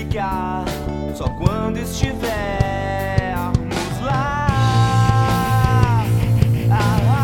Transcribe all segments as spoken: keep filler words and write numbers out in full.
chegar, só quando estivermos lá. Ah, ah.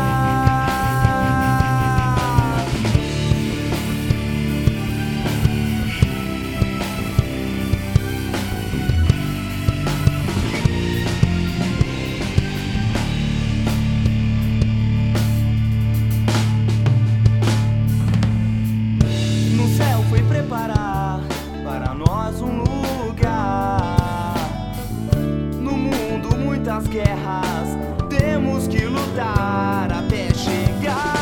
No céu foi preparar para nós um lugar. No mundo muitas guerras, temos que lutar até chegar.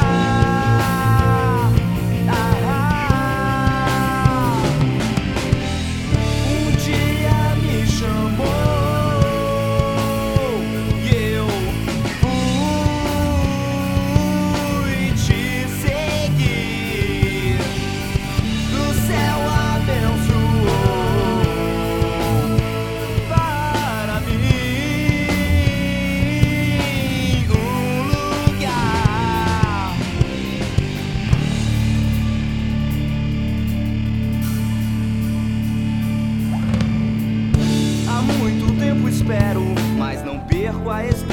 Ah, ah. Um dia me chamou e eu fui te seguir. Do céu abençoou para mim um lugar. Há muito tempo espero, mas não perco a esperança.